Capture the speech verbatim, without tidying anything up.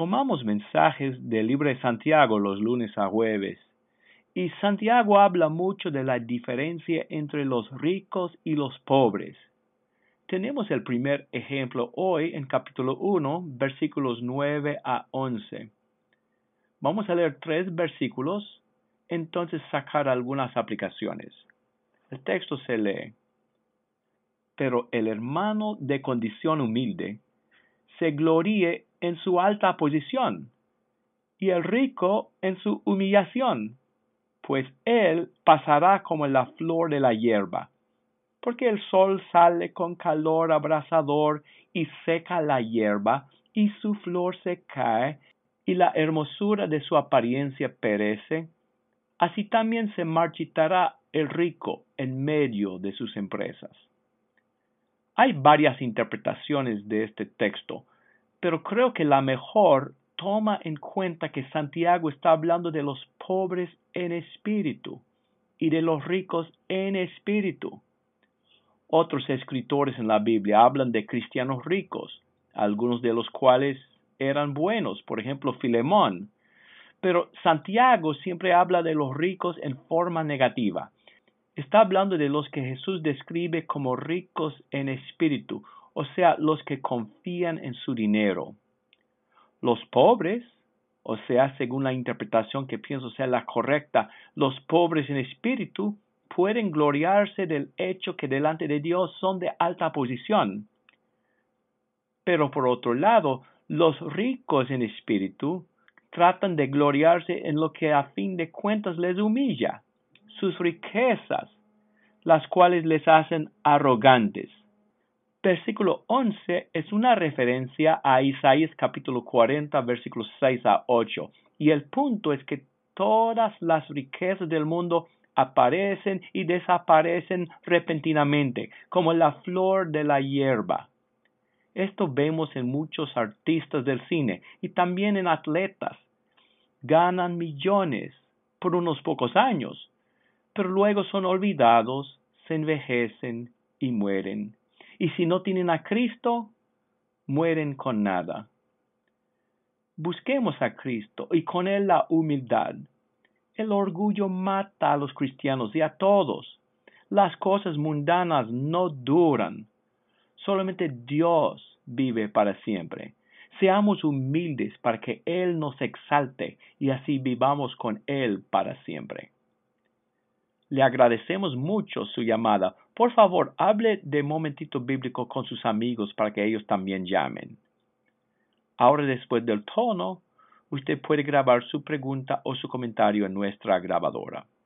Tomamos mensajes del libro de Santiago los lunes a jueves, y Santiago habla mucho de la diferencia entre los ricos y los pobres. Tenemos el primer ejemplo hoy en capítulo uno, versículos nueve a once. Vamos a leer tres versículos, entonces sacar algunas aplicaciones. El texto se lee: Pero el hermano de condición humilde se gloríe en su alta posición, y el rico en su humillación, pues él pasará como la flor de la hierba, porque el sol sale con calor abrasador y seca la hierba, y su flor se cae, y la hermosura de su apariencia perece. Así también se marchitará el rico en medio de sus empresas. Hay varias interpretaciones de este texto, pero creo que la mejor toma en cuenta que Santiago está hablando de los pobres en espíritu y de los ricos en espíritu. Otros escritores en la Biblia hablan de cristianos ricos, algunos de los cuales eran buenos, por ejemplo, Filemón. Pero Santiago siempre habla de los ricos en forma negativa. Está hablando de los que Jesús describe como ricos en espíritu, o sea, los que confían en su dinero. Los pobres, o sea, según la interpretación que pienso ser la correcta, los pobres en espíritu pueden gloriarse del hecho que delante de Dios son de alta posición. Pero por otro lado, los ricos en espíritu tratan de gloriarse en lo que a fin de cuentas les humilla, sus riquezas, las cuales les hacen arrogantes. Versículo once es una referencia a Isaías capítulo cuarenta, versículos seis a ocho, y el punto es que todas las riquezas del mundo aparecen y desaparecen repentinamente, como la flor de la hierba. Esto vemos en muchos artistas del cine y también en atletas. Ganan millones por unos pocos años, pero luego son olvidados, se envejecen y mueren. Y si no tienen a Cristo, mueren con nada. Busquemos a Cristo y con Él la humildad. El orgullo mata a los cristianos y a todos. Las cosas mundanas no duran. Solamente Dios vive para siempre. Seamos humildes para que Él nos exalte y así vivamos con Él para siempre. Le agradecemos mucho su llamada. Por favor, hable de Momentito Bíblico con sus amigos para que ellos también llamen. Ahora, después del tono, usted puede grabar su pregunta o su comentario en nuestra grabadora.